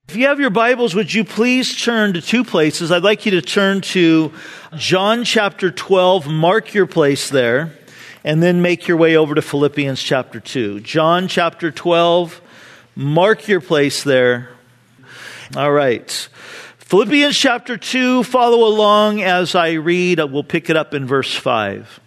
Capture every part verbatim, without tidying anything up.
If you have your Bibles, would you please turn to two places? I'd like you to turn to John chapter twelve, mark your place there, and then make your way over to Philippians chapter two. John chapter twelve, mark your place there. All right. Philippians chapter two, follow along as I read. We'll pick it up in verse five.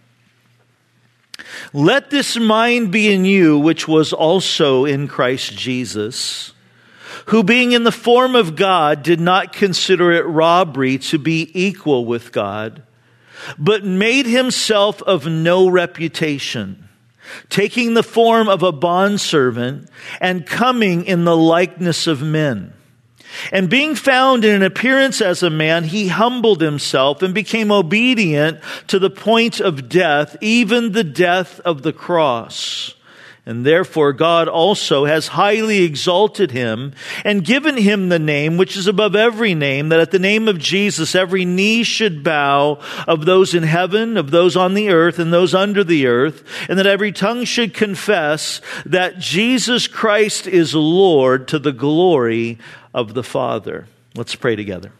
Let this mind be in you, which was also in Christ Jesus, who being in the form of God did not consider it robbery to be equal with God, but made himself of no reputation, taking the form of a bondservant and coming in the likeness of men. And being found in an appearance as a man, he humbled himself and became obedient to the point of death, even the death of the cross. And therefore God also has highly exalted him and given him the name which is above every name, that at the name of Jesus every knee should bow, of those in heaven, of those on the earth, and those under the earth, and that every tongue should confess that Jesus Christ is Lord, to the glory of the Father. Let's pray together.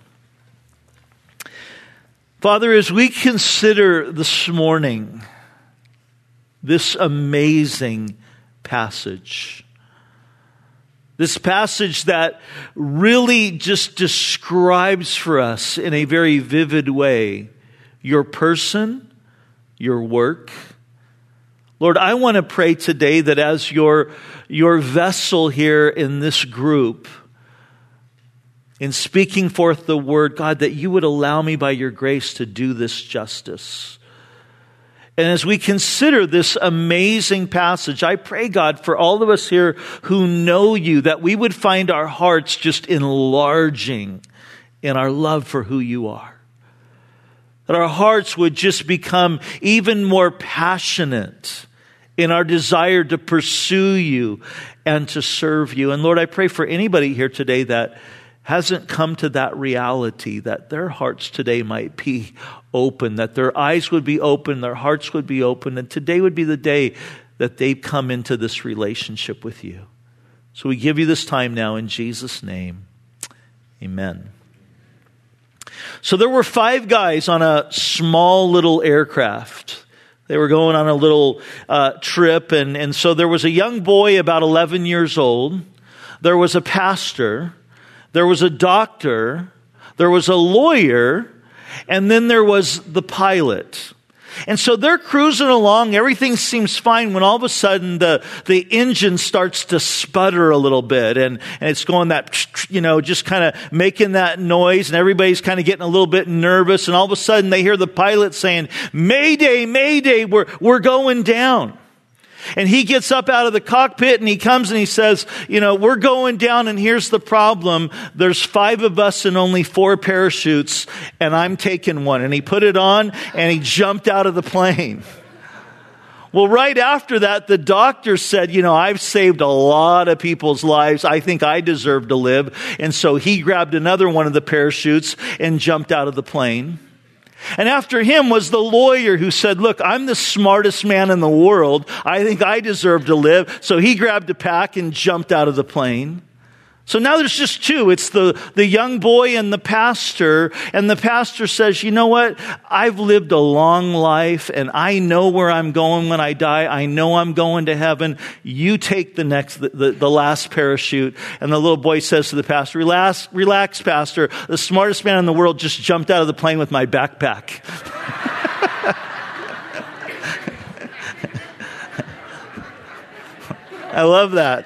Father, as we consider this morning this amazing passage, this passage that really just describes for us in a very vivid way your person, your work. Lord, I want to pray today that as your, your vessel here in this group, in speaking forth the word, God, that you would allow me by your grace to do this justice. And as we consider this amazing passage, I pray, God, for all of us here who know you, that we would find our hearts just enlarging in our love for who you are. That our hearts would just become even more passionate in our desire to pursue you and to serve you. And Lord, I pray for anybody here today that hasn't come to that reality, that their hearts today might be open, that their eyes would be open, their hearts would be open, and today would be the day that they come into this relationship with you. So we give you this time now in Jesus' name. Amen. So there were five guys on a small little aircraft. They were going on a little uh, trip, and, and so there was a young boy about eleven years old. There was a pastor. There was a doctor, there was a lawyer, and then there was the pilot. And so they're cruising along, everything seems fine, when all of a sudden the, the engine starts to sputter a little bit, and, and it's going that, you know, just kind of making that noise, and everybody's kind of getting a little bit nervous, and all of a sudden they hear the pilot saying, "Mayday, Mayday, we're, we're going down." And he gets up out of the cockpit and he comes and he says, you know, we're going down, and here's the problem. There's five of us and only four parachutes, and I'm taking one. And he put it on and he jumped out of the plane. Well, right after that, the doctor said, you know, I've saved a lot of people's lives. I think I deserve to live. And so he grabbed another one of the parachutes and jumped out of the plane. And after him was the lawyer who said, look, I'm the smartest man in the world. I think I deserve to live. So he grabbed a pack and jumped out of the plane. So now there's just two. It's the, the young boy and the pastor. And the pastor says, you know what? I've lived a long life and I know where I'm going when I die. I know I'm going to heaven. You take the next, the, the, the last parachute. And the little boy says to the pastor, relax, relax, pastor. The smartest man in the world just jumped out of the plane with my backpack. I love that.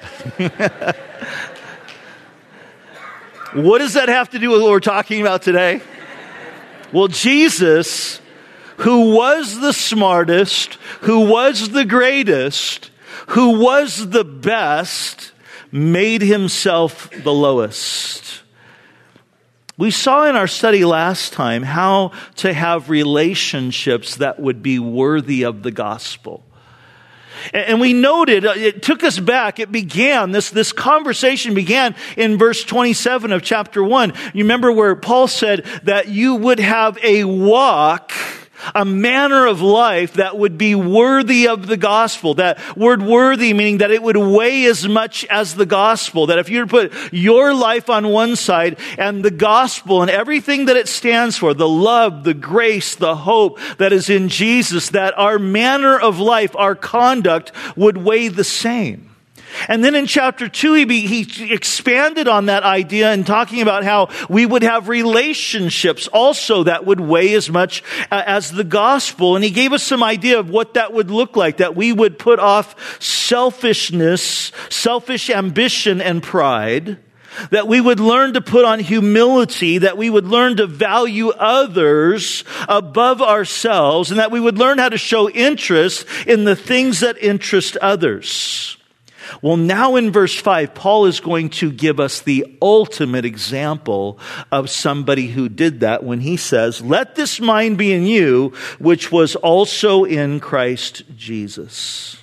What does that have to do with what we're talking about today? Well, Jesus, who was the smartest, who was the greatest, who was the best, made himself the lowest. We saw in our study last time how to have relationships that would be worthy of the gospel. And we noted, it took us back, it began, this, this conversation began in verse twenty-seven of chapter one. You remember where Paul said that you would have a walk a manner of life that would be worthy of the gospel. That word worthy meaning that it would weigh as much as the gospel. That if you were to put your life on one side and the gospel and everything that it stands for, the love, the grace, the hope that is in Jesus, that our manner of life, our conduct would weigh the same. And then in chapter two, he, be, he expanded on that idea and talking about how we would have relationships also that would weigh as much uh, as the gospel. And he gave us some idea of what that would look like, that we would put off selfishness, selfish ambition and pride, that we would learn to put on humility, that we would learn to value others above ourselves, and that we would learn how to show interest in the things that interest others. Well, now in verse five, Paul is going to give us the ultimate example of somebody who did that when he says, "Let this mind be in you, which was also in Christ Jesus."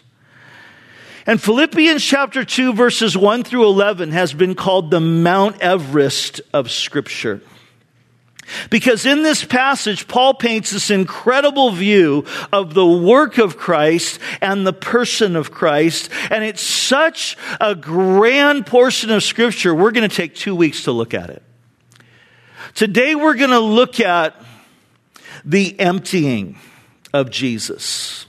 And Philippians chapter two, verses one through eleven has been called the Mount Everest of Scripture. Because in this passage, Paul paints this incredible view of the work of Christ and the person of Christ. And it's such a grand portion of Scripture, we're going to take two weeks to look at it. Today we're going to look at the emptying of Jesus.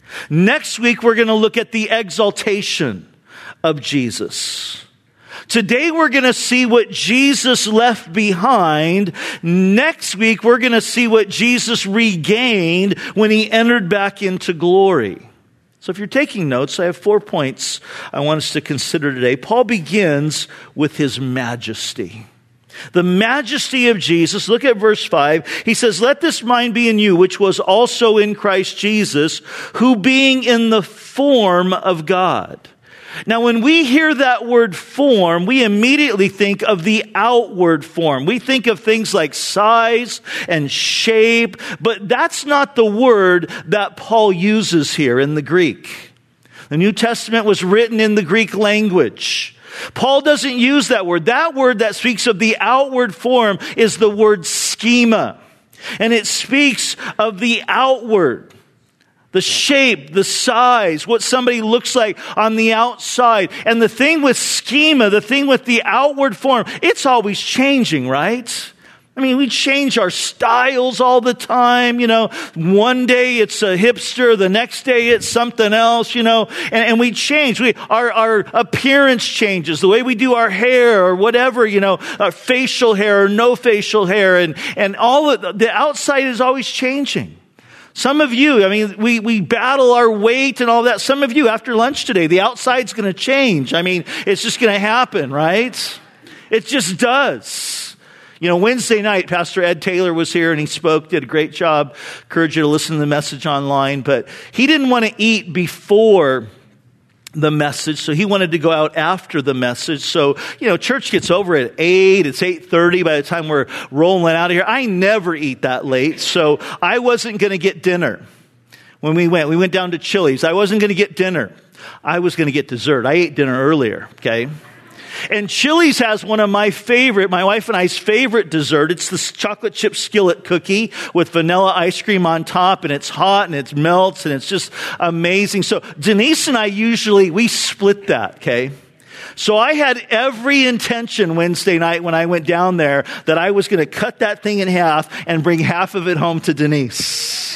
Next week we're going to look at the exaltation of Jesus. Today we're going to see what Jesus left behind. Next week we're going to see what Jesus regained when he entered back into glory. So if you're taking notes, I have four points I want us to consider today. Paul begins with his majesty. The majesty of Jesus. Look at verse five. He says, "Let this mind be in you, which was also in Christ Jesus, who being in the form of God." Now, when we hear that word form, we immediately think of the outward form. We think of things like size and shape, but that's not the word that Paul uses here in the Greek. The New Testament was written in the Greek language. Paul doesn't use that word. That word that speaks of the outward form is the word schema. And it speaks of the outward. The shape, the size, what somebody looks like on the outside. And the thing with schema, the thing with the outward form, it's always changing, right? I mean, we change our styles all the time, you know. One day it's a hipster, the next day it's something else, you know. And, and we change. We, our, our appearance changes, the way we do our hair or whatever, you know, our facial hair or no facial hair. And, and all of the, the outside is always changing. Some of you, I mean, we, we battle our weight and all that. Some of you, after lunch today, the outside's going to change. I mean, it's just going to happen, right? It just does. You know, Wednesday night, Pastor Ed Taylor was here and he spoke, did a great job. Encourage you to listen to the message online. But he didn't want to eat before the message, so he wanted to go out after the message. So, you know, church gets over at eight, it's eight thirty by the time we're rolling out of here. I never eat that late, so I wasn't going to get dinner. When we went, we went down to Chili's. I wasn't going to get dinner. I was going to get dessert. I ate dinner earlier, okay? And Chili's has one of my favorite, my wife and I's favorite dessert. It's this chocolate chip skillet cookie with vanilla ice cream on top, and it's hot and it melts and it's just amazing. So Denise and I usually, we split that, okay? So I had every intention Wednesday night when I went down there that I was going to cut that thing in half and bring half of it home to Denise.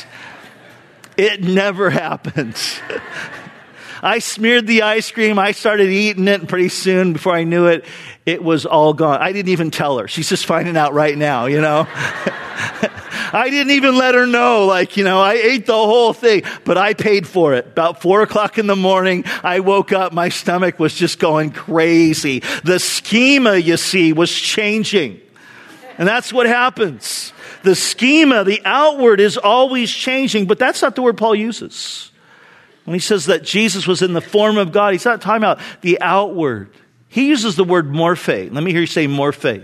It never happened. I smeared the ice cream. I started eating it, and pretty soon, before I knew it, it was all gone. I didn't even tell her. She's just finding out right now, you know. I didn't even let her know, like, you know, I ate the whole thing, but I paid for it. About four o'clock in the morning, I woke up, my stomach was just going crazy. The schema, you see, was changing. And that's what happens. The schema, the outward is always changing, but that's not the word Paul uses. When he says that Jesus was in the form of God, he's not talking about the outward. He uses the word morphe. Let me hear you say morphe.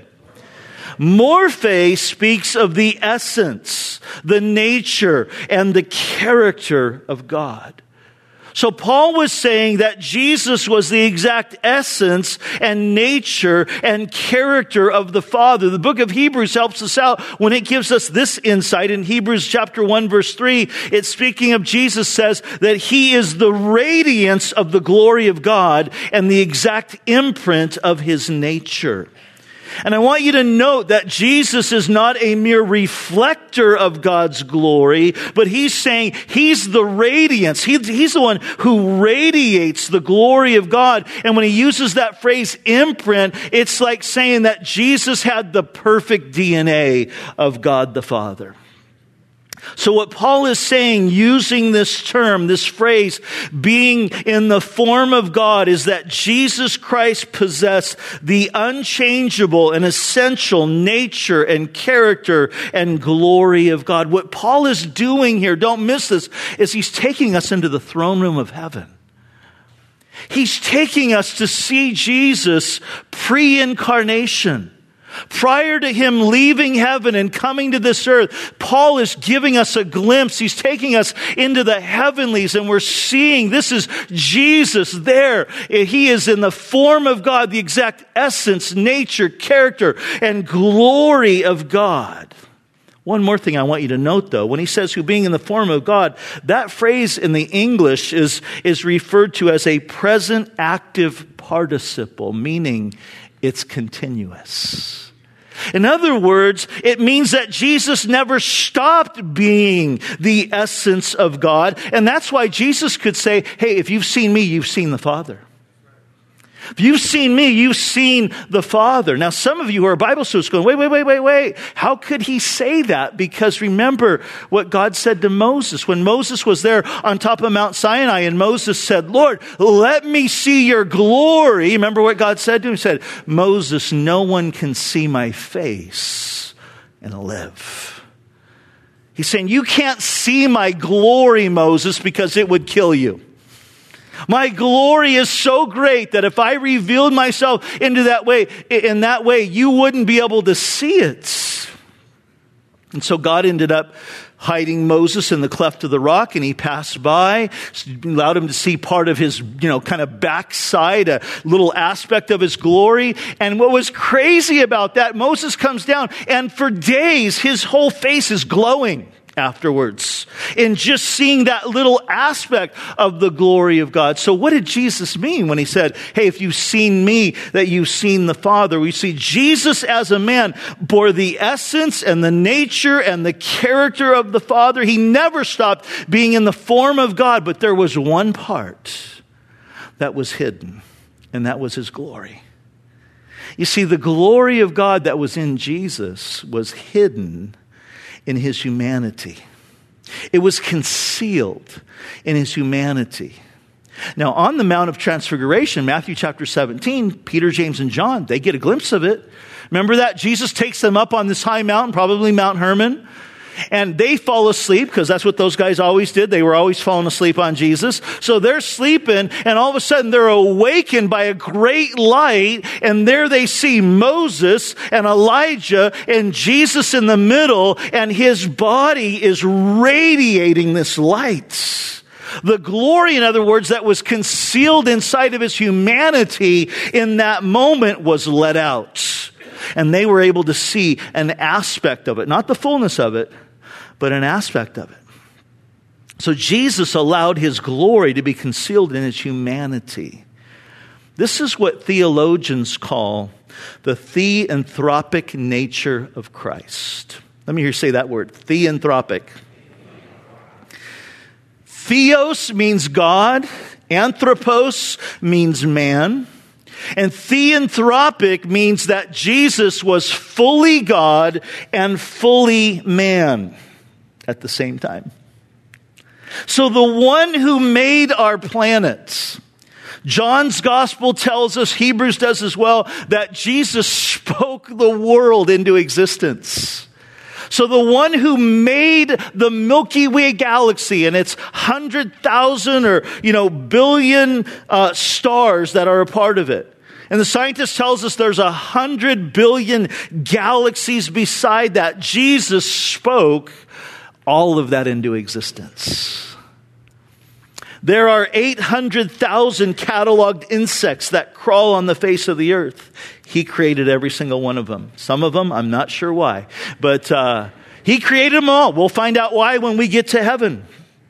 Morphe speaks of the essence, the nature, and the character of God. So Paul was saying that Jesus was the exact essence and nature and character of the Father. The book of Hebrews helps us out when it gives us this insight. In Hebrews chapter one, verse three, it's speaking of Jesus, says that he is the radiance of the glory of God and the exact imprint of his nature. And I want you to note that Jesus is not a mere reflector of God's glory, but he's saying he's the radiance. He, he's the one who radiates the glory of God. And when he uses that phrase imprint, it's like saying that Jesus had the perfect D N A of God the Father. So what Paul is saying, using this term, this phrase, being in the form of God, is that Jesus Christ possessed the unchangeable and essential nature and character and glory of God. What Paul is doing here, don't miss this, is he's taking us into the throne room of heaven. He's taking us to see Jesus pre-incarnation. Prior to him leaving heaven and coming to this earth, Paul is giving us a glimpse. He's taking us into the heavenlies, and we're seeing this is Jesus there. He is in the form of God, the exact essence, nature, character, and glory of God. One more thing I want you to note, though. When he says who being in the form of God, that phrase in the English is, is referred to as a present active participle, meaning it's continuous. In other words, it means that Jesus never stopped being the essence of God. And that's why Jesus could say, hey, if you've seen me, you've seen the Father. If you've seen me, you've seen the Father. Now, some of you who are Bible students going, wait, wait, wait, wait, wait. How could he say that? Because remember what God said to Moses. When Moses was there on top of Mount Sinai and Moses said, Lord, let me see your glory. Remember what God said to him? He said, Moses, no one can see my face and live. He's saying, you can't see my glory, Moses, because it would kill you. My glory is so great that if I revealed myself into that way, in that way, you wouldn't be able to see it. And so God ended up hiding Moses in the cleft of the rock, and he passed by, allowed him to see part of his, you know, kind of backside, a little aspect of his glory. And what was crazy about that, Moses comes down, and for days, his whole face is glowing afterwards in just seeing that little aspect of the glory of God. So what did Jesus mean when he said, hey, if you've seen me, that you've seen the Father? We see Jesus as a man bore the essence and the nature and the character of the Father. He never stopped being in the form of God, but there was one part that was hidden, and that was his glory. You see, the glory of God that was in Jesus was hidden in his humanity. It was concealed in his humanity. Now, on the Mount of Transfiguration, Matthew chapter seventeen, Peter, James, and John, they get a glimpse of it. Remember that? Jesus takes them up on this high mountain, probably Mount Hermon. And they fall asleep, because that's what those guys always did. They were always falling asleep on Jesus. So they're sleeping, and all of a sudden they're awakened by a great light, and there they see Moses and Elijah and Jesus in the middle, and his body is radiating this light. The glory, in other words, that was concealed inside of his humanity in that moment was let out. And they were able to see an aspect of it, not the fullness of it, but an aspect of it. So Jesus allowed his glory to be concealed in his humanity. This is what theologians call the theanthropic nature of Christ. Let me hear you say that word, theanthropic. Theos means God. Anthropos means man. And theanthropic means that Jesus was fully God and fully man at the same time. So the one who made our planets, John's gospel tells us, Hebrews does as well, that Jesus spoke the world into existence. So the one who made the Milky Way galaxy and its hundred thousand or, you know, billion uh, stars that are a part of it. And the scientist tells us there's a hundred billion galaxies beside that. Jesus spoke all of that into existence. There are eight hundred thousand cataloged insects that crawl on the face of the earth. He created every single one of them. Some of them, I'm not sure why. But uh, he created them all. We'll find out why when we get to heaven.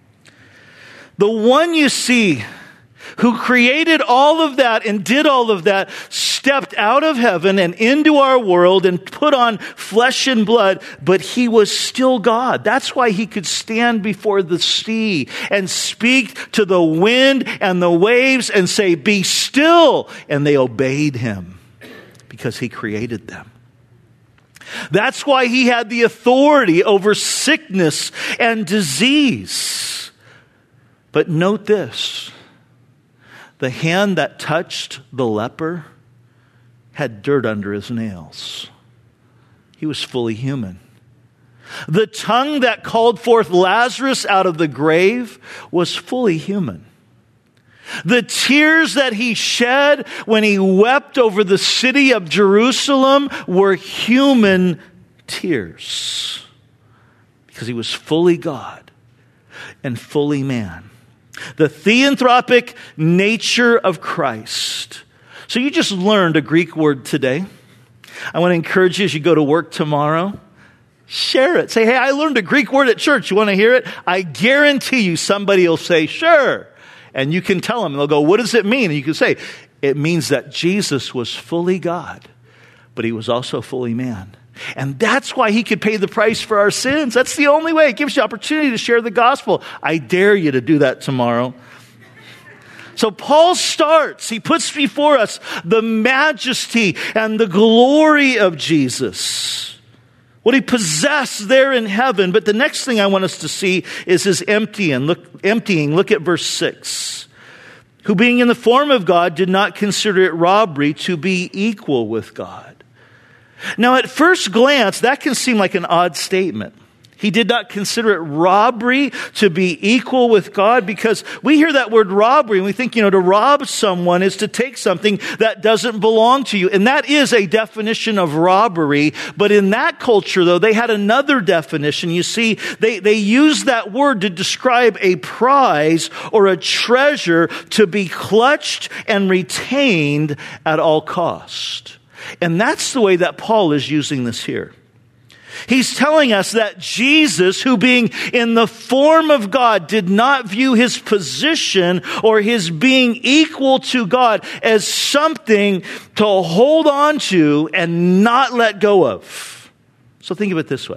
The one you see who created all of that and did all of that, stepped out of heaven and into our world and put on flesh and blood, but he was still God. That's why he could stand before the sea and speak to the wind and the waves and say, "Be still." And they obeyed him because he created them. That's why he had the authority over sickness and disease. But note this. The hand that touched the leper had dirt under his nails. He was fully human. The tongue that called forth Lazarus out of the grave was fully human. The tears that he shed when he wept over the city of Jerusalem were human tears, because he was fully God and fully man. The theanthropic nature of Christ. So you just learned a Greek word today. I want to encourage you as you go to work tomorrow, share it. Say, "Hey, I learned a Greek word at church. You want to hear it?" I guarantee you somebody will say, "Sure." And you can tell them, and they'll go, "What does it mean?" And you can say, "It means that Jesus was fully God, but he was also fully man. And that's why he could pay the price for our sins." That's the only way. It gives you opportunity to share the gospel. I dare you to do that tomorrow. So Paul starts, he puts before us the majesty and the glory of Jesus, what he possessed there in heaven. But the next thing I want us to see is his emptying. Look, emptying. Look at verse six. "Who being in the form of God did not consider it robbery to be equal with God." Now, at first glance, that can seem like an odd statement. He did not consider it robbery to be equal with God, because we hear that word robbery and we think, you know, to rob someone is to take something that doesn't belong to you. And that is a definition of robbery. But in that culture, though, they had another definition. You see, they, they used that word to describe a prize or a treasure to be clutched and retained at all cost. And that's the way that Paul is using this here. He's telling us that Jesus, who being in the form of God, did not view his position or his being equal to God as something to hold on to and not let go of. So think of it this way.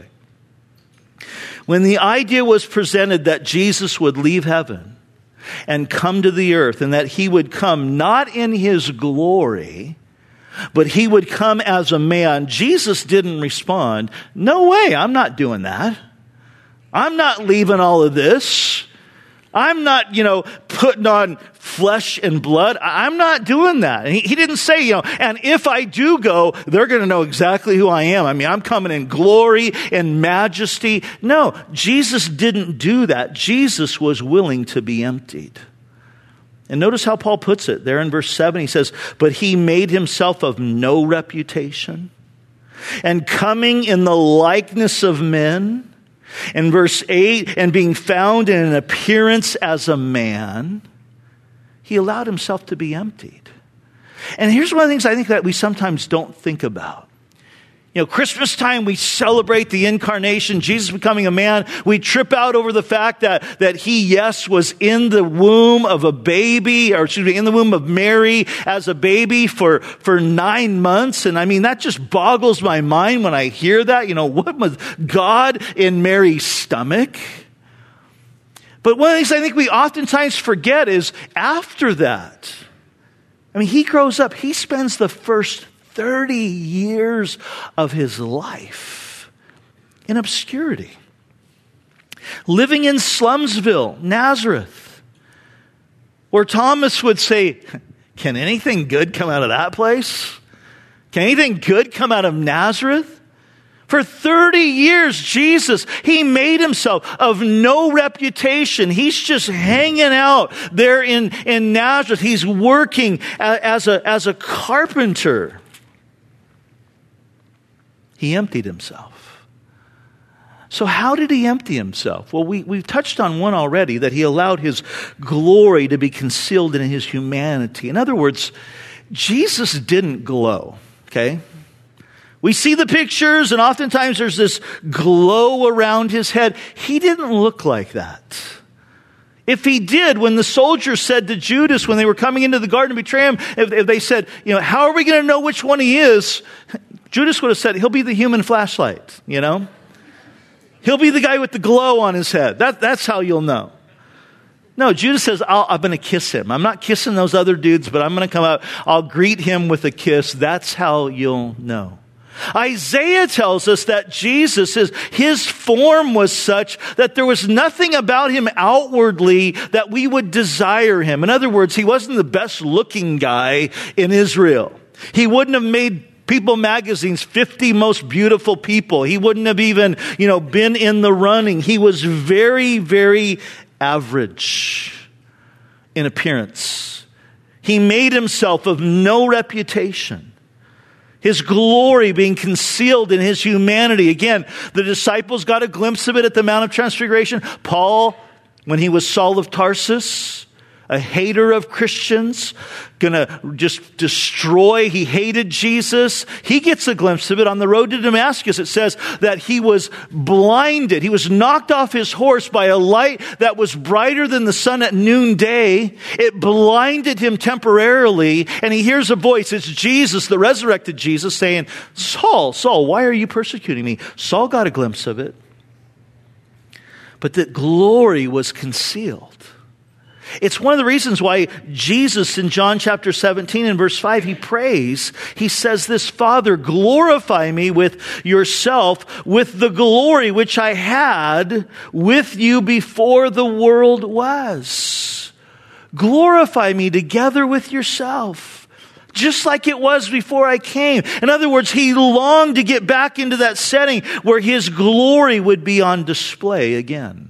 When the idea was presented that Jesus would leave heaven and come to the earth, and that he would come not in his glory, but he would come as a man, Jesus didn't respond, "No way, I'm not doing that. I'm not leaving all of this. I'm not, you know, putting on flesh and blood. I'm not doing that." And he, he didn't say, you know, "And if I do go, they're going to know exactly who I am. I mean, I'm coming in glory and majesty." No, Jesus didn't do that. Jesus was willing to be emptied. And notice how Paul puts it there in verse seven. He says, "But he made himself of no reputation, and coming in the likeness of men." In verse eight, "And being found in an appearance as a man, he allowed himself to be emptied." And here's one of the things I think that we sometimes don't think about. You know, Christmas time, we celebrate the incarnation, Jesus becoming a man. We trip out over the fact that, that he, yes, was in the womb of a baby, or excuse me, in the womb of Mary as a baby for, for nine months. And I mean, that just boggles my mind when I hear that. You know, what was God in Mary's stomach? But one of the things I think we oftentimes forget is after that, I mean, he grows up, he spends the first thirty years of his life in obscurity, living in Slumsville, Nazareth, where Thomas would say, "Can anything good come out of that place? Can anything good come out of Nazareth?" For thirty years, Jesus, he made himself of no reputation. He's just hanging out there in, in Nazareth. He's working as a, as a carpenter. He emptied himself. So how did he empty himself? Well, we, we've touched on one already, that he allowed his glory to be concealed in his humanity. In other words, Jesus didn't glow, okay? We see the pictures, and oftentimes there's this glow around his head. He didn't look like that. If he did, when the soldiers said to Judas, when they were coming into the garden to betray him, if, if they said, you know, how are we going to know which one he is? Judas would have said, he'll be the human flashlight, you know? He'll be the guy with the glow on his head. That, that's how you'll know. No, Judas says, I'll, I'm going to kiss him. I'm not kissing those other dudes, but I'm going to come out. I'll greet him with a kiss. That's how you'll know. Isaiah tells us that Jesus, his, his form was such that there was nothing about him outwardly that we would desire him. In other words, he wasn't the best looking guy in Israel. He wouldn't have made People magazine's fifty most beautiful people. He wouldn't have even, you know, been in the running. He was very, very average in appearance. He made himself of no reputation. His glory being concealed in his humanity. Again, the disciples got a glimpse of it at the Mount of Transfiguration. Paul, when he was Saul of Tarsus, a hater of Christians, gonna just destroy. He hated Jesus. He gets a glimpse of it on the road to Damascus. It says that he was blinded. He was knocked off his horse by a light that was brighter than the sun at noonday. It blinded him temporarily, and he hears a voice. It's Jesus, the resurrected Jesus, saying, Saul, Saul, why are you persecuting me? Saul got a glimpse of it. But that glory was concealed. It's one of the reasons why Jesus in John chapter seventeen and verse five, he prays, he says this, Father, glorify me with yourself, with the glory which I had with you before the world was. Glorify me together with yourself, just like it was before I came. In other words, he longed to get back into that setting where his glory would be on display again.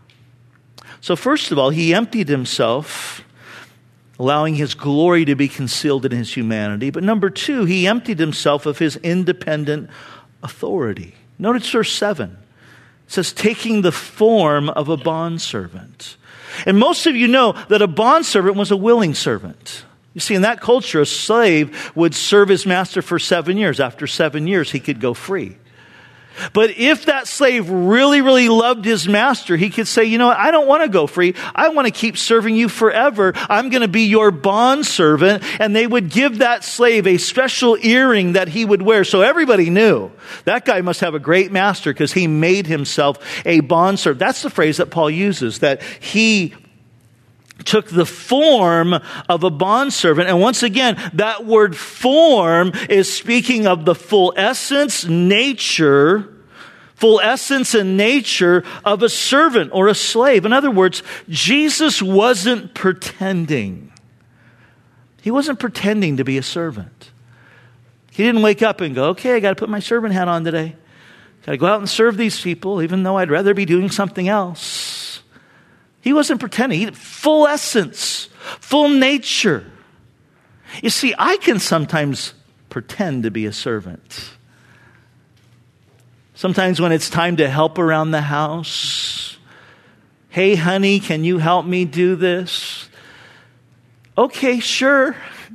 So first of all, he emptied himself, allowing his glory to be concealed in his humanity. But number two, he emptied himself of his independent authority. Notice verse seven. It says, taking the form of a bondservant. And most of you know that a bondservant was a willing servant. You see, in that culture, a slave would serve his master for seven years. After seven years, he could go free. But if that slave really, really loved his master, he could say, you know what, I don't want to go free. I want to keep serving you forever. I'm going to be your bondservant. And they would give that slave a special earring that he would wear. So everybody knew that guy must have a great master because he made himself a bondservant. That's the phrase that Paul uses, that he took the form of a bondservant. And once again, that word form is speaking of the full essence, nature, full essence and nature of a servant or a slave. In other words, Jesus wasn't pretending. He wasn't pretending to be a servant. He didn't wake up and go, okay, I got to put my servant hat on today. Got to go out and serve these people, even though I'd rather be doing something else. He wasn't pretending. He had full essence, full nature. You see, I can sometimes pretend to be a servant. Sometimes when it's time to help around the house, hey, honey, can you help me do this? Okay, sure.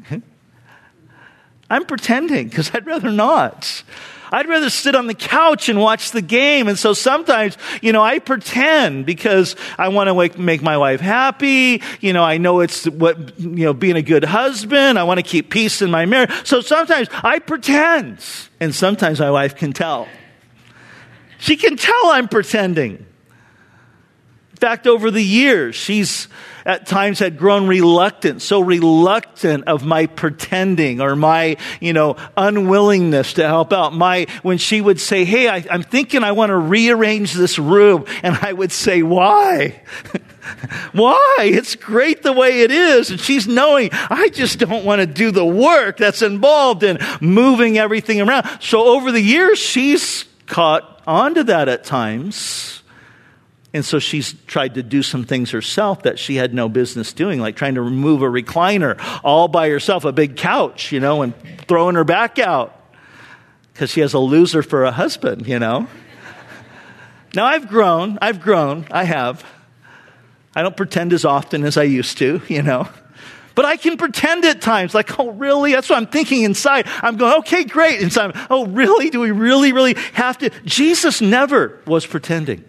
I'm pretending because I'd rather not. I'd rather sit on the couch and watch the game. And so sometimes, you know, I pretend because I want to make my wife happy. You know, I know it's what, you know, being a good husband. I want to keep peace in my marriage. So sometimes I pretend. And sometimes my wife can tell. She can tell I'm pretending. In fact, over the years, she's at times had grown reluctant, so reluctant of my pretending or my, you know, unwillingness to help out. My, when she would say, hey, I, I'm thinking I want to rearrange this room. And I would say, why? Why? It's great the way it is. And she's knowing, I just don't want to do the work that's involved in moving everything around. So over the years, she's caught onto that at times. And so she's tried to do some things herself that she had no business doing, like trying to remove a recliner all by herself, a big couch, you know, and throwing her back out because she has a loser for a husband, you know. Now, I've grown. I've grown. I have. I don't pretend as often as I used to, you know. But I can pretend at times, like, oh, really? That's what I'm thinking inside. I'm going, okay, great. Inside, oh, really? Do we really, really have to? Jesus never was pretending.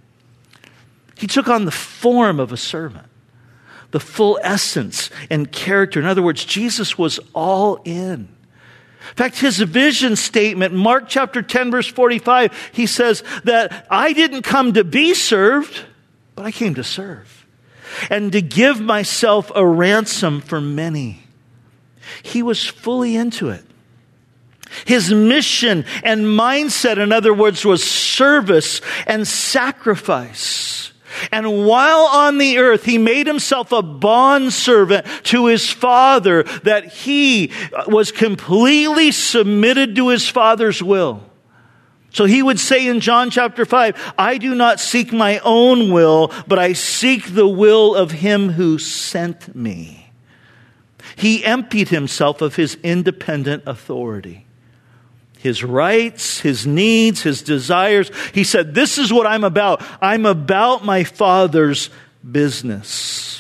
He took on the form of a servant, the full essence and character. In other words, Jesus was all in. In fact, his vision statement, Mark chapter ten, verse forty-five, he says that I didn't come to be served, but I came to serve and to give myself a ransom for many. He was fully into it. His mission and mindset, in other words, was service and sacrifice. And while on the earth, he made himself a bondservant to his Father, that he was completely submitted to his Father's will. So he would say in John chapter five, I do not seek my own will, but I seek the will of him who sent me. He emptied himself of his independent authority, his rights, his needs, his desires. He said, this is what I'm about. I'm about my Father's business.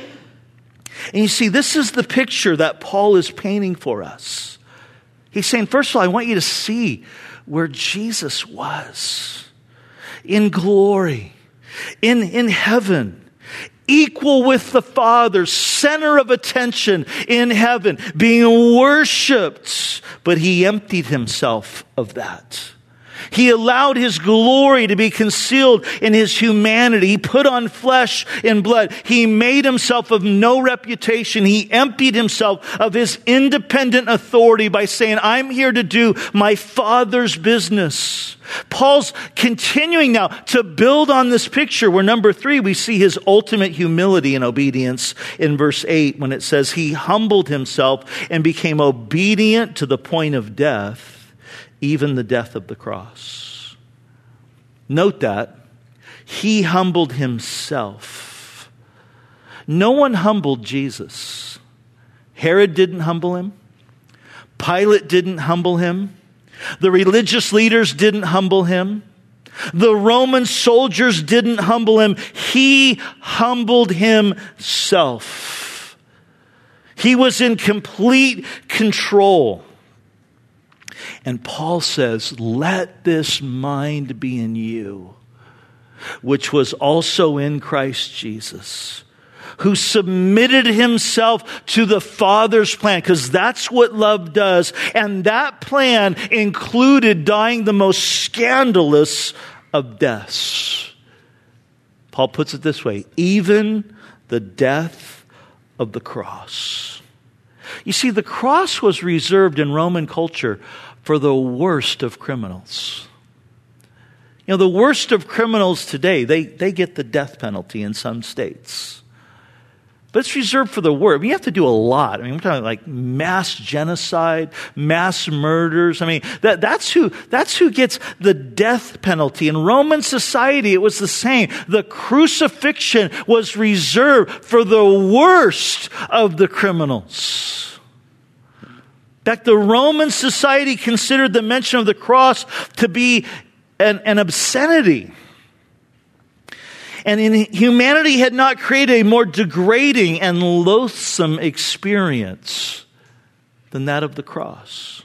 And you see, this is the picture that Paul is painting for us. He's saying, first of all, I want you to see where Jesus was in glory, in, in heaven, equal with the Father, center of attention in heaven, being worshiped. But he emptied himself of that. He allowed his glory to be concealed in his humanity. He put on flesh and blood. He made himself of no reputation. He emptied himself of his independent authority by saying, I'm here to do my Father's business. Paul's continuing now to build on this picture where, number three, we see his ultimate humility and obedience in verse eight when it says he humbled himself and became obedient to the point of death, even the death of the cross. Note that he humbled himself. No one humbled Jesus. Herod didn't humble him. Pilate didn't humble him. The religious leaders didn't humble him. The Roman soldiers didn't humble him. He humbled himself. He was in complete control. And Paul says, let this mind be in you, which was also in Christ Jesus, who submitted himself to the Father's plan, because that's what love does. And that plan included dying the most scandalous of deaths. Paul puts it this way, even the death of the cross. You see, the cross was reserved in Roman culture for the worst of criminals. You know, the worst of criminals today, they, they get the death penalty in some states. But it's reserved for the worst. I mean, you have to do a lot. I mean, we're talking like mass genocide, mass murders. I mean, that, that's who, that's who gets the death penalty. In Roman society, it was the same. The crucifixion was reserved for the worst of the criminals. In fact, the Roman society considered the mention of the cross to be an, an obscenity. And in, humanity had not created a more degrading and loathsome experience than that of the cross.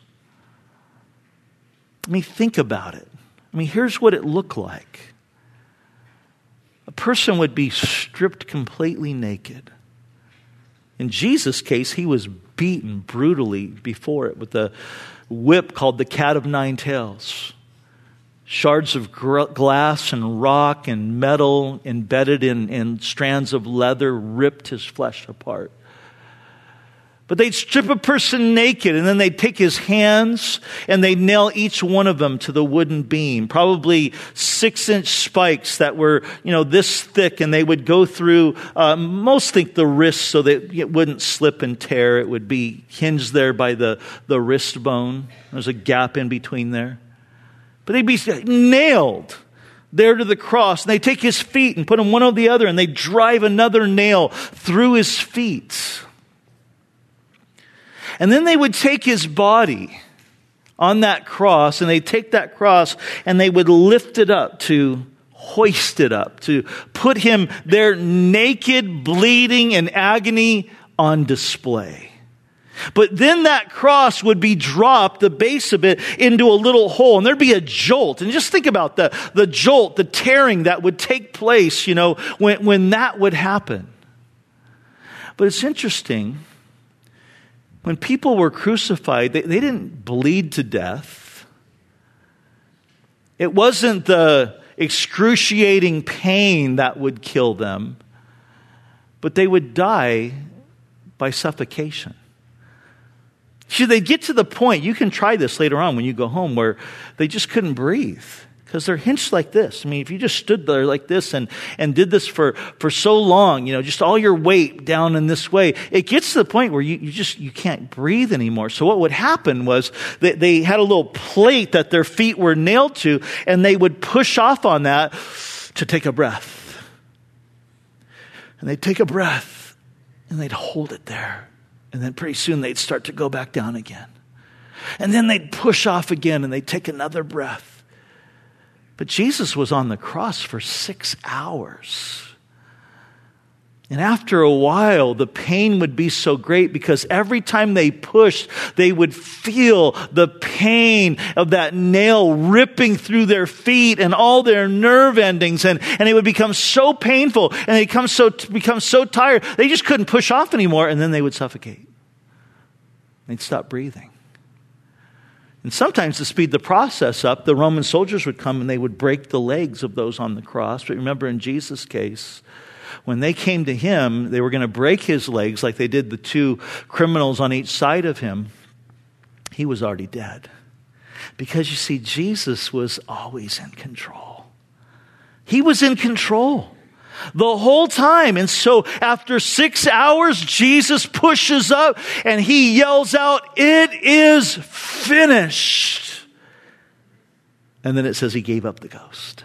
I mean, think about it. I mean, here's what it looked like. A person would be stripped completely naked. In Jesus' case, he was beaten brutally before it with a whip called the cat of nine tails. Shards of gr- glass and rock and metal embedded in, in strands of leather ripped his flesh apart. But they'd strip a person naked, and then they'd take his hands and they'd nail each one of them to the wooden beam, probably six-inch spikes that were, you know, this thick, and they would go through, uh, most think the wrist so that it wouldn't slip and tear. It would be hinged there by the, the wrist bone. There's a gap in between there. But they'd be nailed there to the cross, and they'd take his feet and put them one over the other, and they'd drive another nail through his feet. And then they would take his body on that cross, and they'd take that cross and they would lift it up to hoisted up, to put him there naked, bleeding, in agony on display. But then that cross would be dropped, the base of it, into a little hole, and there'd be a jolt. And just think about the, the jolt, the tearing that would take place, you know, when, when that would happen. But it's interesting, when people were crucified, they, they didn't bleed to death. It wasn't the excruciating pain that would kill them, but they would die by suffocation. See, they get to the point, you can try this later on when you go home, where they just couldn't breathe because they're hinched like this. I mean, if you just stood there like this and, and did this for, for so long, you know, just all your weight down in this way, it gets to the point where you, you just, you can't breathe anymore. So what would happen was that they had a little plate that their feet were nailed to, and they would push off on that to take a breath. And they'd take a breath and they'd hold it there. And then pretty soon they'd start to go back down again. And then they'd push off again and they'd take another breath. But Jesus was on the cross for six hours. And after a while, the pain would be so great because every time they pushed, they would feel the pain of that nail ripping through their feet and all their nerve endings. And, and it would become so painful and they become so, become so tired, they just couldn't push off anymore, and then they would suffocate. They'd stop breathing. And sometimes to speed the process up, the Roman soldiers would come and they would break the legs of those on the cross. But remember, in Jesus' case, when they came to him, they were going to break his legs like they did the two criminals on each side of him. He was already dead. Because you see, Jesus was always in control. He was in control the whole time. And so after six hours, Jesus pushes up and he yells out, "It is finished." And then it says he gave up the ghost.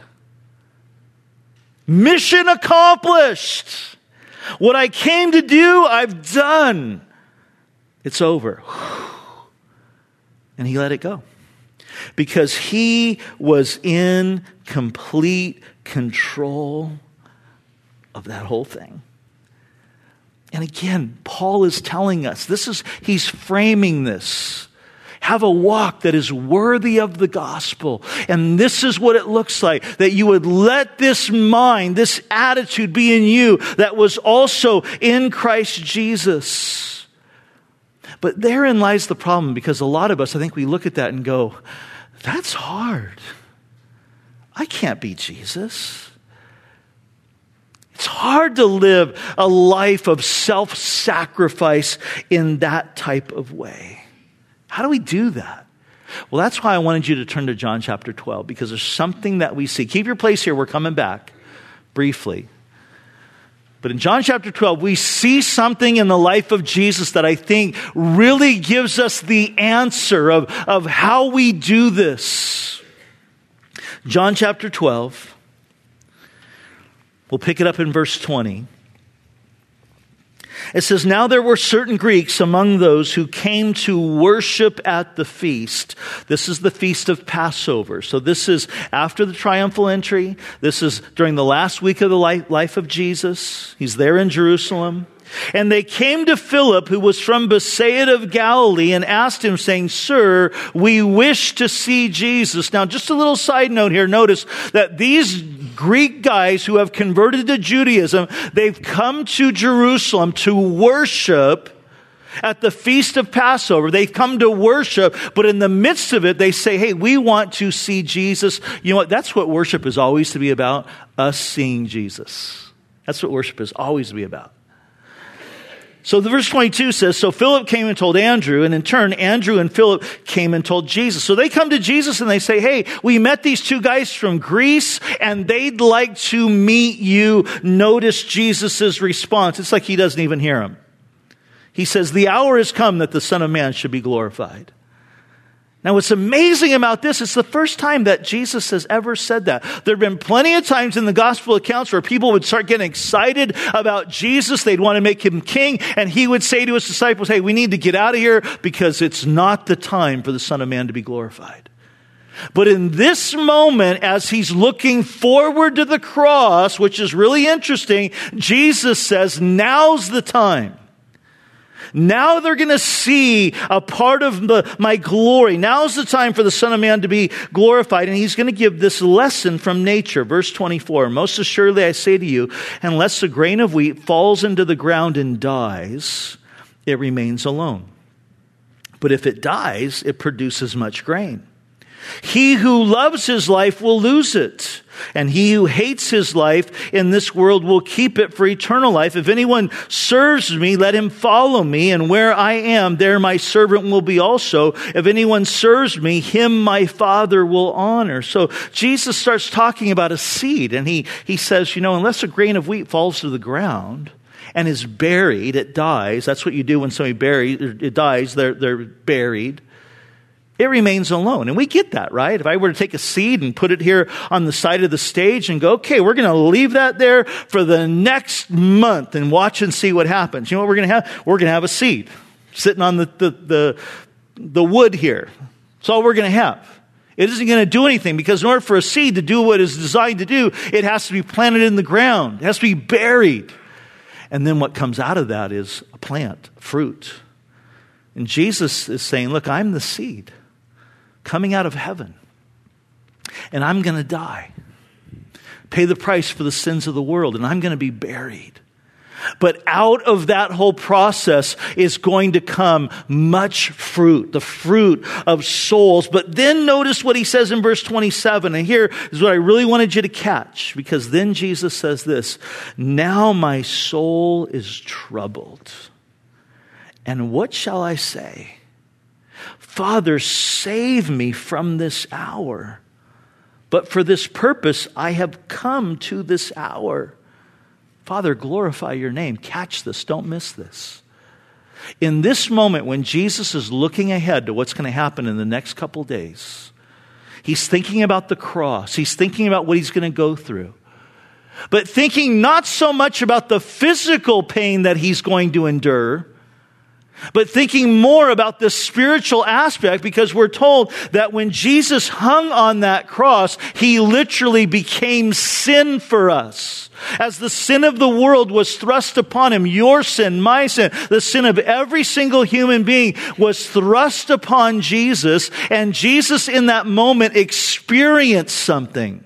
Mission accomplished. What I came to do, I've done. It's over. And he let it go. Because he was in complete control of that whole thing. And again, Paul is telling us, this is, he's framing this. Have a walk that is worthy of the gospel. And this is what it looks like. That you would let this mind, this attitude be in you that was also in Christ Jesus. But therein lies the problem, because a lot of us, I think we look at that and go, that's hard. I can't be Jesus. It's hard to live a life of self-sacrifice in that type of way. How do we do that? Well, that's why I wanted you to turn to John chapter twelve, because there's something that we see. Keep your place here. We're coming back briefly. But in John chapter twelve, we see something in the life of Jesus that I think really gives us the answer of, of how we do this. John chapter twelve. We'll pick it up in verse twenty. It says, "Now there were certain Greeks among those who came to worship at the feast." This is the feast of Passover. So this is after the triumphal entry. This is during the last week of the life of Jesus. He's there in Jerusalem. "And they came to Philip, who was from Bethsaida of Galilee, and asked him, saying, 'Sir, we wish to see Jesus.'" Now, just a little side note here. Notice that these Greek guys who have converted to Judaism, they've come to Jerusalem to worship at the Feast of Passover. They've come to worship, but in the midst of it, they say, "Hey, we want to see Jesus." You know what? That's what worship is always to be about, us seeing Jesus. That's what worship is always to be about. So the verse twenty-two says, "So Philip came and told Andrew, and in turn, Andrew and Philip came and told Jesus." So they come to Jesus and they say, "Hey, we met these two guys from Greece and they'd like to meet you." Notice Jesus' response. It's like he doesn't even hear him. He says, "The hour has come that the Son of Man should be glorified." Now, what's amazing about this, it's the first time that Jesus has ever said that. There have been plenty of times in the gospel accounts where people would start getting excited about Jesus. They'd want to make him king. And he would say to his disciples, "Hey, we need to get out of here because it's not the time for the Son of Man to be glorified." But in this moment, as he's looking forward to the cross, which is really interesting, Jesus says, now's the time. Now they're going to see a part of the, my glory. Now's the time for the Son of Man to be glorified. And he's going to give this lesson from nature. Verse twenty-four, most assuredly I say to you, unless a grain of wheat falls into the ground and dies, it remains alone. But if it dies, it produces much grain. He who loves his life will lose it, and he who hates his life in this world will keep it for eternal life. If anyone serves me, let him follow me, and where I am, there my servant will be also. If anyone serves me, him my Father will honor. So Jesus starts talking about a seed, and he, he says, you know, unless a grain of wheat falls to the ground and is buried, it dies. That's what you do when somebody buries, it dies, they're, they're buried. It remains alone. And we get that, right? If I were to take a seed and put it here on the side of the stage and go, okay, we're going to leave that there for the next month and watch and see what happens. You know what we're going to have? We're going to have a seed sitting on the, the, the, the wood here. That's all we're going to have. It isn't going to do anything because in order for a seed to do what it's designed to do, it has to be planted in the ground. It has to be buried. And then what comes out of that is a plant, fruit. And Jesus is saying, look, I'm the seed coming out of heaven, and I'm going to die, pay the price for the sins of the world, and I'm going to be buried. But out of that whole process is going to come much fruit, the fruit of souls. But then notice what he says in verse twenty-seven, and here is what I really wanted you to catch, because then Jesus says this, now my soul is troubled, and what shall I say? Father, save me from this hour. But for this purpose, I have come to this hour. Father, glorify your name. Catch this. Don't miss this. In this moment, when Jesus is looking ahead to what's going to happen in the next couple days, he's thinking about the cross. He's thinking about what he's going to go through. But thinking not so much about the physical pain that he's going to endure, but thinking more about the spiritual aspect, because we're told that when Jesus hung on that cross, he literally became sin for us. As the sin of the world was thrust upon him, your sin, my sin, the sin of every single human being was thrust upon Jesus, and Jesus in that moment experienced something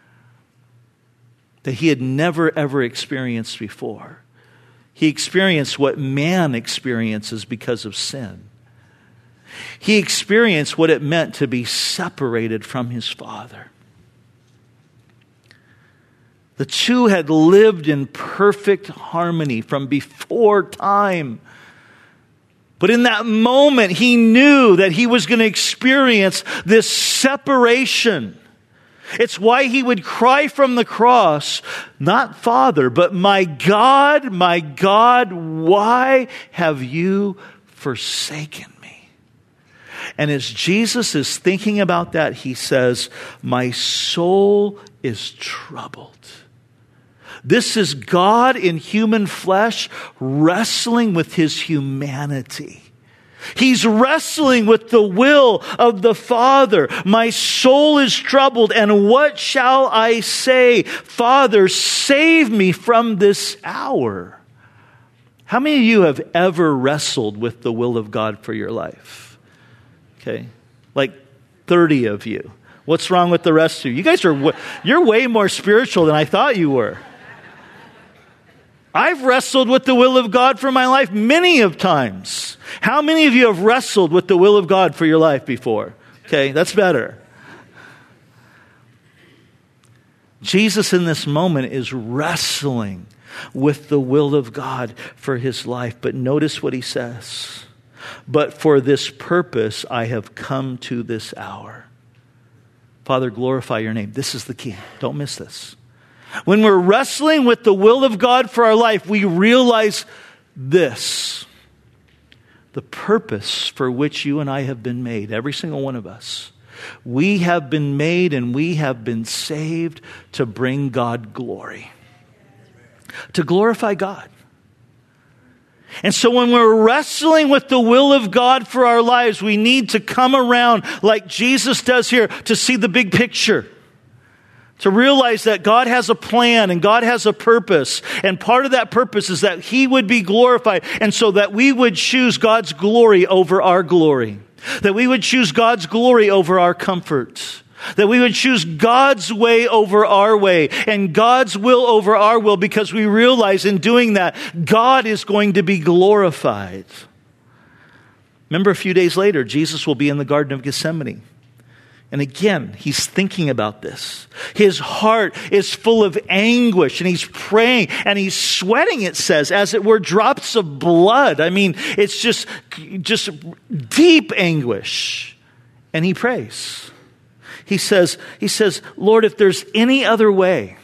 that he had never ever experienced before. He experienced what man experiences because of sin. He experienced what it meant to be separated from his Father. The two had lived in perfect harmony from before time. But in that moment, he knew that he was going to experience this separation. It's why he would cry from the cross, not Father, but my God, my God, why have you forsaken me? And as Jesus is thinking about that, he says, my soul is troubled. This is God in human flesh wrestling with his humanity. He's wrestling with the will of the Father. My soul is troubled, and what shall I say? Father, save me from this hour. How many of you have ever wrestled with the will of God for your life? Okay, like thirty of you. What's wrong with the rest of you? You guys are, you're way more spiritual than I thought you were. I've wrestled with the will of God for my life many of times. How many of you have wrestled with the will of God for your life before? Okay, that's better. Jesus in this moment is wrestling with the will of God for his life. But notice what he says. But for this purpose I have come to this hour. Father, glorify your name. This is the key. Don't miss this. When we're wrestling with the will of God for our life, we realize this. The purpose for which you and I have been made, every single one of us. We have been made and we have been saved to bring God glory. To glorify God. And so when we're wrestling with the will of God for our lives, we need to come around like Jesus does here to see the big picture. To realize that God has a plan and God has a purpose. And part of that purpose is that He would be glorified. And so that we would choose God's glory over our glory. That we would choose God's glory over our comfort. That we would choose God's way over our way and God's will over our will, because we realize in doing that, God is going to be glorified. Remember, a few days later, Jesus will be in the Garden of Gethsemane. And again, he's thinking about this. His heart is full of anguish, and he's praying, and he's sweating, it says, as it were drops of blood. I mean, it's just, just deep anguish. And he prays. He says, he says, Lord, if there's any other way,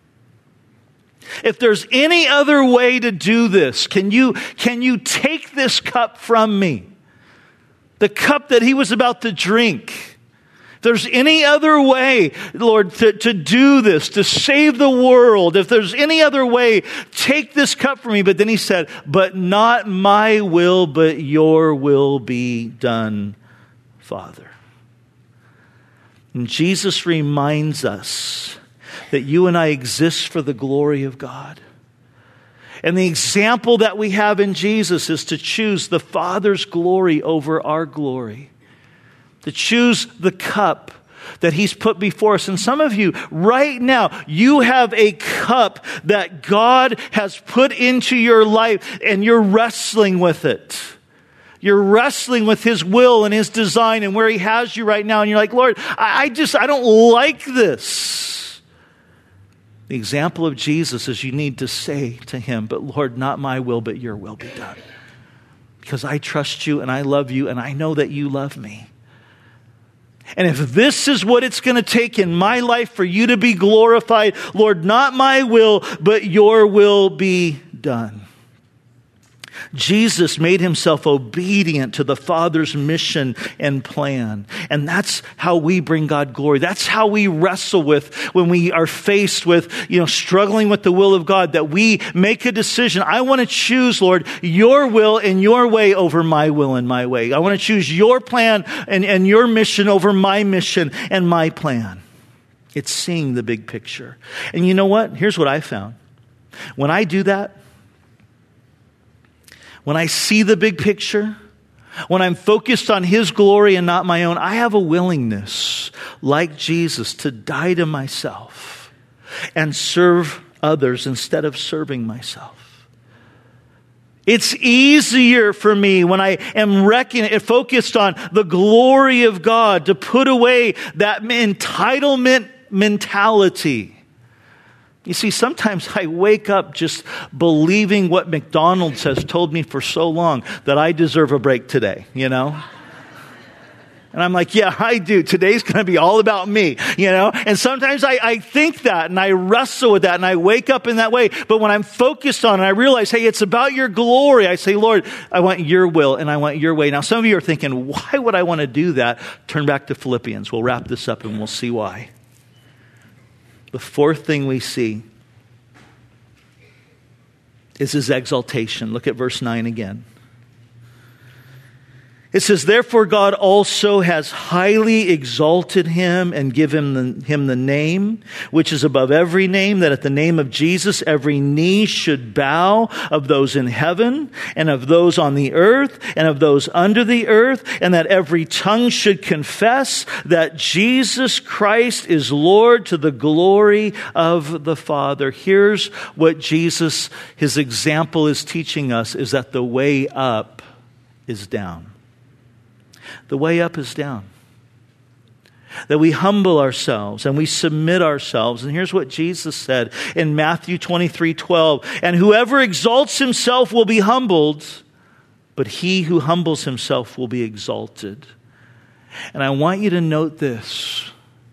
if there's any other way to do this, can you, can you take this cup from me? The cup that he was about to drink. If there's any other way, Lord, to, to do this, to save the world, if there's any other way, take this cup from me. But then he said, but not my will, but your will be done, Father. And Jesus reminds us that you and I exist for the glory of God. And the example that we have in Jesus is to choose the Father's glory over our glory. To choose the cup that He's put before us. And some of you, right now, you have a cup that God has put into your life, and you're wrestling with it. You're wrestling with His will and His design and where He has you right now. And you're like, Lord, I, I just, I don't like this. The example of Jesus is you need to say to Him, but Lord, not my will, but your will be done. Because I trust you and I love you and I know that you love me. And if this is what it's going to take in my life for you to be glorified, Lord, not my will, but your will be done. Jesus made himself obedient to the Father's mission and plan. And that's how we bring God glory. That's how we wrestle with when we are faced with, you know, struggling with the will of God, that we make a decision. I want to choose, Lord, your will and your way over my will and my way. I want to choose your plan and, and your mission over my mission and my plan. It's seeing the big picture. And you know what? Here's what I found. When I do that, when I see the big picture, when I'm focused on His glory and not my own, I have a willingness, like Jesus, to die to myself and serve others instead of serving myself. It's easier for me when I am reckon, focused on the glory of God to put away that entitlement mentality. You see, sometimes I wake up just believing what McDonald's has told me for so long, that I deserve a break today, you know? And I'm like, yeah, I do. Today's going to be all about me, you know? And sometimes I, I think that and I wrestle with that and I wake up in that way. But when I'm focused on it, I realize, hey, it's about your glory. I say, Lord, I want your will and I want your way. Now, some of you are thinking, why would I want to do that? Turn back to Philippians. We'll wrap this up and we'll see why. The fourth thing we see is His exaltation. Look at verse nine again. It says, therefore God also has highly exalted him and given the, him the name, which is above every name, that at the name of Jesus every knee should bow, of those in heaven and of those on the earth and of those under the earth, and that every tongue should confess that Jesus Christ is Lord, to the glory of the Father. Here's what Jesus, His example is teaching us, is that the way up is down. The way up is down. That we humble ourselves and we submit ourselves. And here's what Jesus said in Matthew twenty-three twelve. And whoever exalts himself will be humbled, but he who humbles himself will be exalted. And I want you to note this.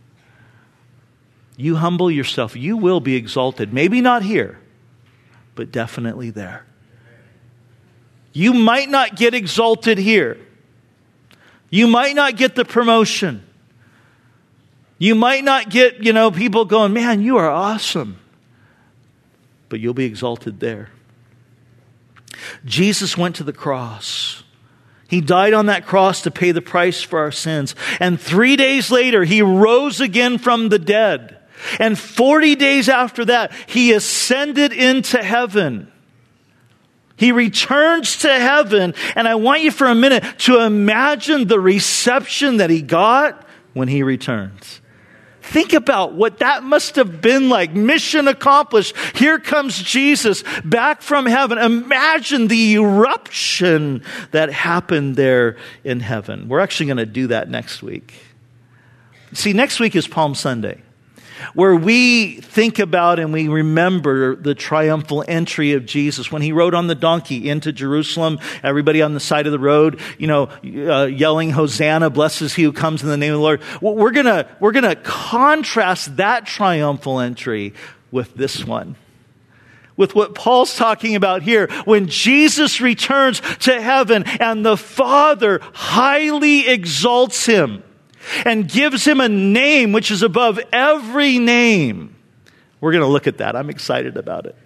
You humble yourself, you will be exalted. Maybe not here, but definitely there. You might not get exalted here. You might not get the promotion. You might not get, you know, people going, man, you are awesome. But you'll be exalted there. Jesus went to the cross. He died on that cross to pay the price for our sins. And three days later, he rose again from the dead. And forty days after that, he ascended into heaven. He returns to heaven. And I want you for a minute to imagine the reception that he got when he returns. Think about what that must have been like. Mission accomplished. Here comes Jesus back from heaven. Imagine the eruption that happened there in heaven. We're actually going to do that next week. See, next week is Palm Sunday, where we think about and we remember the triumphal entry of Jesus when he rode on the donkey into Jerusalem. Everybody on the side of the road, you know, uh, yelling, Hosanna, blessed is he who comes in the name of the Lord. We're gonna, we're gonna contrast that triumphal entry with this one. With what Paul's talking about here, when Jesus returns to heaven and the Father highly exalts him and gives him a name which is above every name. We're going to look at that. I'm excited about it.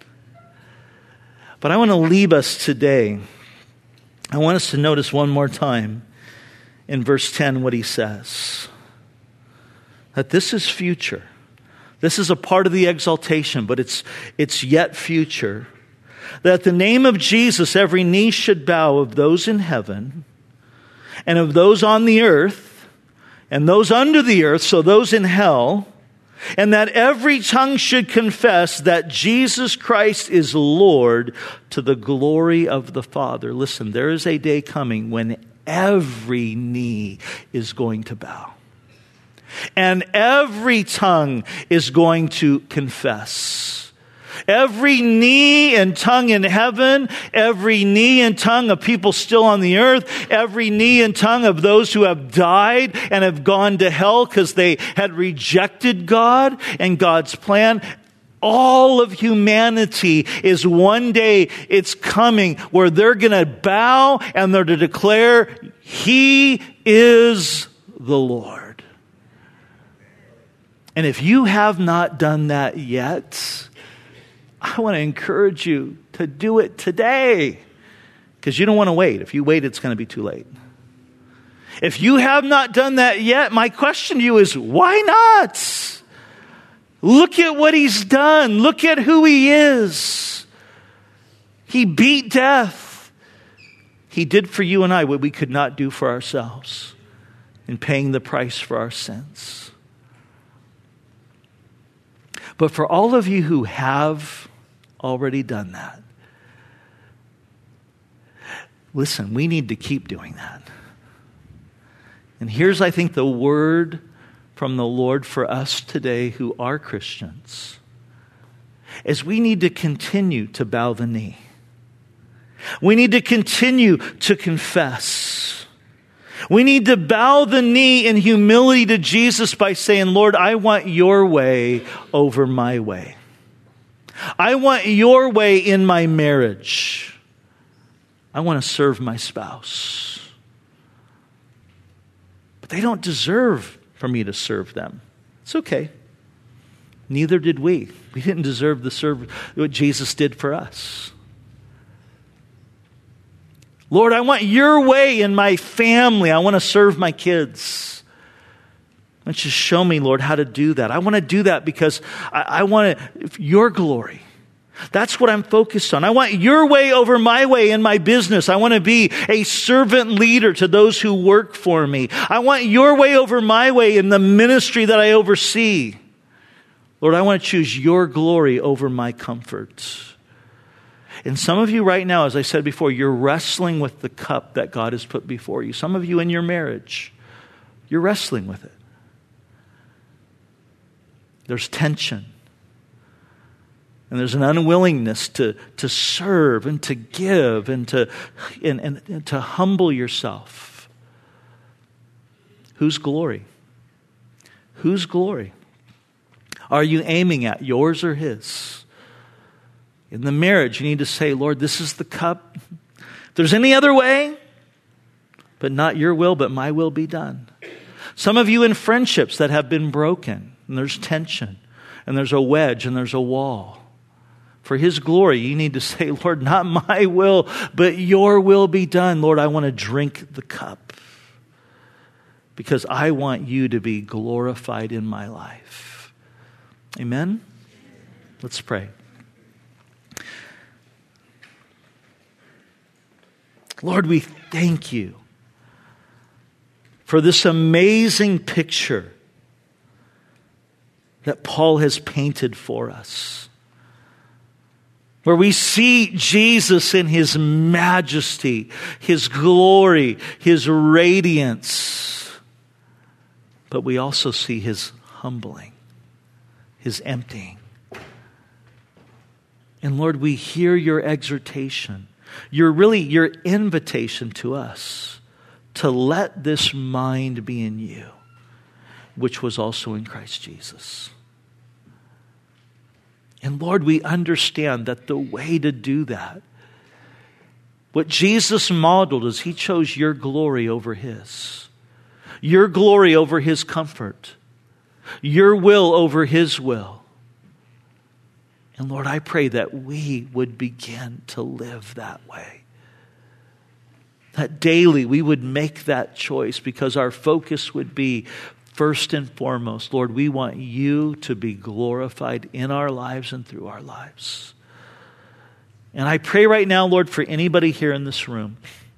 But I want to leave us today. I want us to notice one more time in verse ten what he says. That this is future. This is a part of the exaltation, but it's, it's yet future. That at the name of Jesus, every knee should bow of those in heaven and of those on the earth and those under the earth, so those in hell, and that every tongue should confess that Jesus Christ is Lord to the glory of the Father. Listen, there is a day coming when every knee is going to bow. And every tongue is going to confess. Every knee and tongue in heaven, every knee and tongue of people still on the earth, every knee and tongue of those who have died and have gone to hell because they had rejected God and God's plan. All of humanity is one day, it's coming where they're going to bow and they're to declare, He is the Lord. And if you have not done that yet, I want to encourage you to do it today, because you don't want to wait. If you wait, it's going to be too late. If you have not done that yet, my question to you is, why not? Look at what he's done. Look at who he is. He beat death. He did for you and I what we could not do for ourselves in paying the price for our sins. But for all of you who have already done that, listen, we need to keep doing that. And here's, I think, the word from the Lord for us today who are Christians, is we need to continue to bow the knee. We need to continue to confess. We need to bow the knee in humility to Jesus by saying, Lord, I want your way over my way. I want your way in my marriage. I want to serve my spouse. But they don't deserve for me to serve them. It's okay. Neither did we. We didn't deserve the serve what Jesus did for us. Lord, I want your way in my family. I want to serve my kids. Why don't you show me, Lord, how to do that? I want to do that because I, I want to, your glory. That's what I'm focused on. I want your way over my way in my business. I want to be a servant leader to those who work for me. I want your way over my way in the ministry that I oversee. Lord, I want to choose your glory over my comfort. And some of you right now, as I said before, you're wrestling with the cup that God has put before you. Some of you in your marriage, you're wrestling with it. There's tension. And there's an unwillingness to, to serve and to give and to, and, and, and to humble yourself. Whose glory? Whose glory are you aiming at, yours or his? In the marriage, you need to say, Lord, this is the cup. If there's any other way, but not your will, but my will be done. Some of you in friendships that have been broken, and there's tension, and there's a wedge, and there's a wall. For His glory, you need to say, Lord, not my will, but your will be done. Lord, I want to drink the cup because I want you to be glorified in my life. Amen? Let's pray. Lord, we thank you for this amazing picture that Paul has painted for us, where we see Jesus in His majesty, His glory, His radiance, but we also see His humbling, His emptying. And Lord, we hear your exhortation, your really your invitation to us to let this mind be in you, which was also in Christ Jesus. And Lord, we understand that the way to do that, what Jesus modeled is He chose your glory over His, your glory over His comfort, your will over His will. And Lord, I pray that we would begin to live that way. That daily we would make that choice because our focus would be first and foremost, Lord, we want you to be glorified in our lives and through our lives. And I pray right now, Lord, for anybody here in this room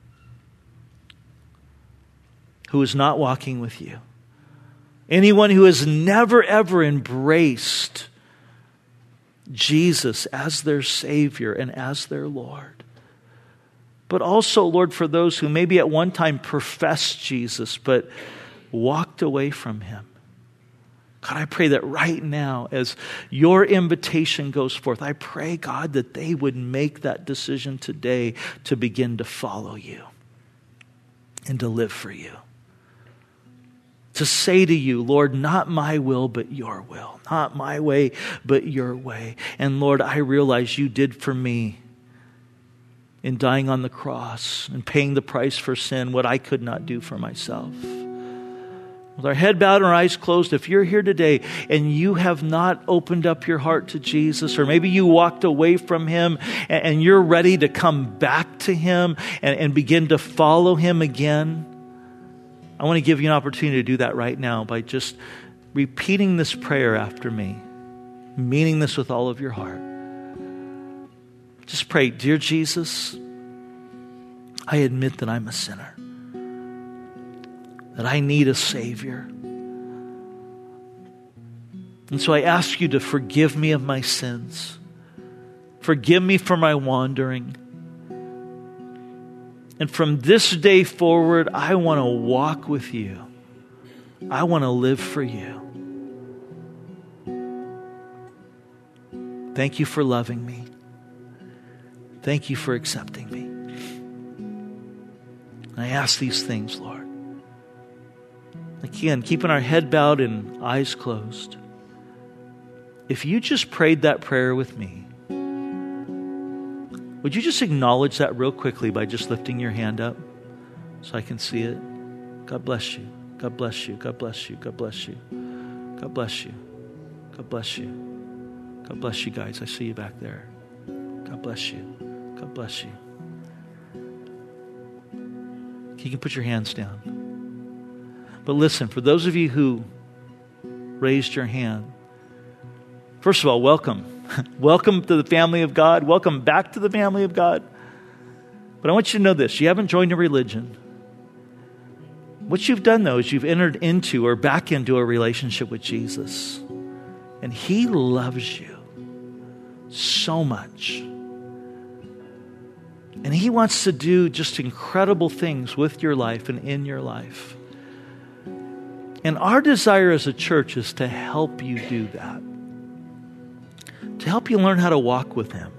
who is not walking with you, anyone who has never ever embraced Jesus as their Savior and as their Lord. But also, Lord, for those who maybe at one time professed Jesus but walked away from Him. God, I pray that right now as your invitation goes forth, I pray, God, that they would make that decision today to begin to follow you and to live for you. To say to you, Lord, not my will, but your will. Not my way, but your way. And Lord, I realize you did for me in dying on the cross and paying the price for sin what I could not do for myself. With our head bowed and our eyes closed, if you're here today and you have not opened up your heart to Jesus, or maybe you walked away from Him and, and you're ready to come back to Him and, and begin to follow Him again, I want to give you an opportunity to do that right now by just repeating this prayer after me, meaning this with all of your heart. Just pray, dear Jesus, I admit that I'm a sinner, that I need a Savior. And so I ask you to forgive me of my sins. Forgive me for my wandering. And from this day forward, I want to walk with you. I want to live for you. Thank you for loving me. Thank you for accepting me. I ask these things, Lord. Again, keeping our head bowed and eyes closed. If you just prayed that prayer with me, would you just acknowledge that real quickly by just lifting your hand up so I can see it? God bless you. God bless you. God bless you. God bless you. God bless you. God bless you. God bless you guys. I see you back there. God bless you. God bless you. You can put your hands down. But listen, for those of you who raised your hand, first of all, welcome. Welcome to the family of God. Welcome back to the family of God. But I want you to know this. You haven't joined a religion. What you've done, though, is you've entered into or back into a relationship with Jesus. And He loves you so much. And He wants to do just incredible things with your life and in your life. And our desire as a church is to help you do that. To help you learn how to walk with Him.